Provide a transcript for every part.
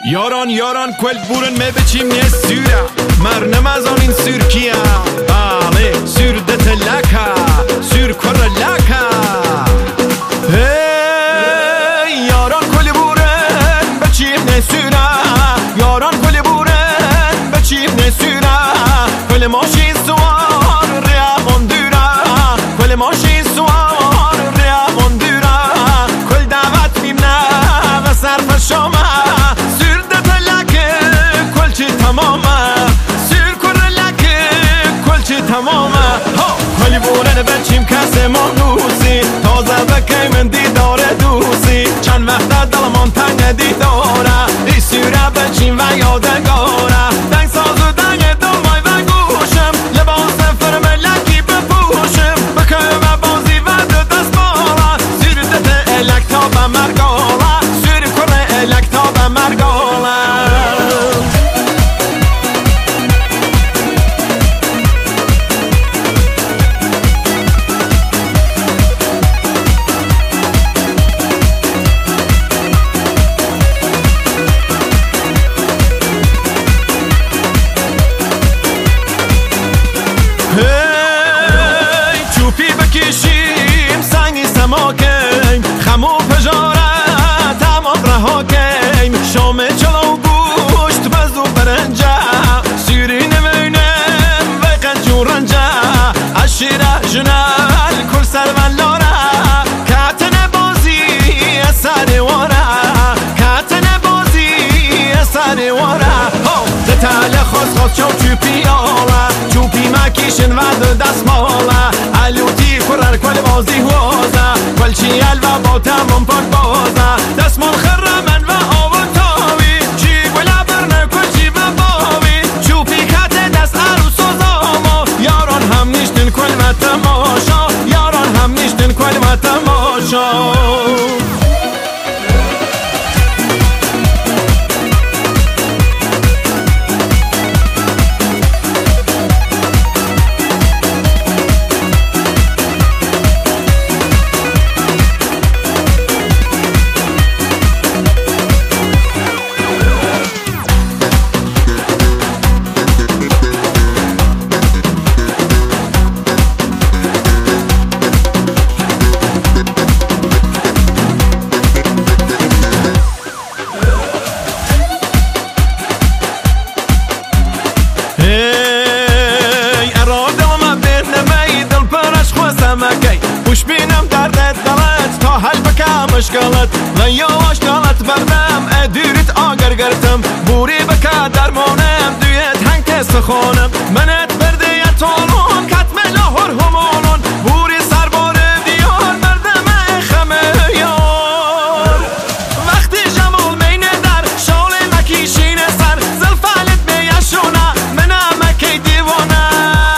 Yaran quel buren me bechim ne sura Mar namazan in Sürkiya Bale sür de telaka Sür koralaka Hey yaran quel buren bechim ne sura Yaran quel buren bechim ne sura Quel moshi suar rea mondura Quel moshi suar rea mondura Quel davat mimna vasar fashoma تمامه حالی بورن بچیم کسی منوسی تازه بکی من دیداره دوسی چند وقت دلمان تنگ دیداره ای سوره بچیم و یادگاره دنگ ساز و دنگ دلمای و گوشم لباس فرملکی بپوشم بکه و بازی و دست بالا سور دت الک تا به مرگاله سور کره الک تا به مرگاله خمو پجاره تمام رها کن شام چلو گوشت بزو برنجه سیری نمینم و قنجو رنجه عشیره جنال کل سرون لاره کتن بازی اثر واره کتن بازی اثر واره دتال خاص چوپی آله چوپی مکیشن و دست ماله علوتی کرر کل بازی هوزه کلچی الوا با تمام پاک بازه دستمان خرمن و آب و تاوی چی گلا برنه کلچی و باوی چوپی کت دست عروس و زاما یاران هم نیشتن کل و تماشا یاران هم نیشتن کل و تماشا وش بینم دردت دلت تا حل بکم اشکالت و یواش دلت بردم ادیرت آگر گرتم بوری بکا درمانم دویت هنگ کس خونم منت برده یتانون کتم لاهور همانون بوری سربار دیار بردم خمه یار وقتی جمال مینه در شال مکیشین سر زلفالت بیشونه منم مکی دیوانه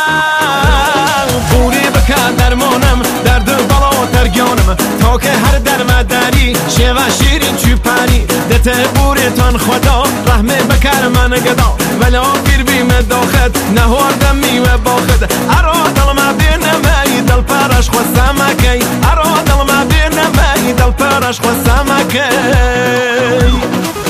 بوری بکا درمانم تا که هر درمداری شیوه شیرین چوپانی دت بوریتان خدا رحمه بکر من گدا ولا گیر بیم داخد نهاردم میوه باخد ارا دل ما بینمه دل پرش خوستم اکی ارا دل ما بینمه دل پرش خوستم اکی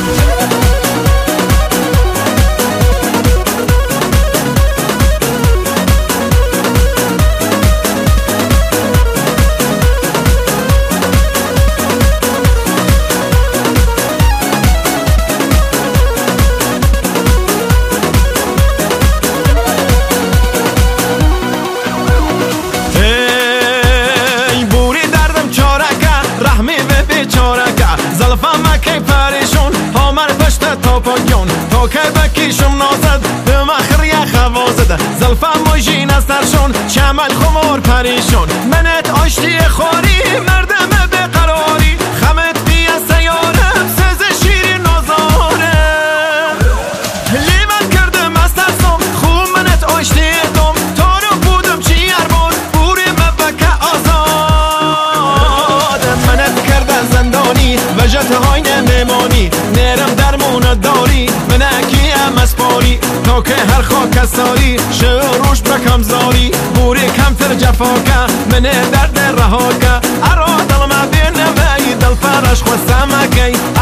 تا که بکیشم نازد به مخری خوازده زلفم مجین از ترشون چمل خمار پریشون منت آشتی خواری مردم بقراری خمت بی از سیارم سز شیرین نازارم لیمت کردم از ترسم خوب منت آشتی دم تا رو بودم چی اربان بوری مبکه آزاد منت کرده زندانی وجت های نمیمانی نرم درمون داری منکی هم اسپاری تا که هر خاک ساری شروش بکم زاری بوری کمتر جفاکه منه درد رهاکه ارا دل ما بینه وی دل فرش خوستم اکی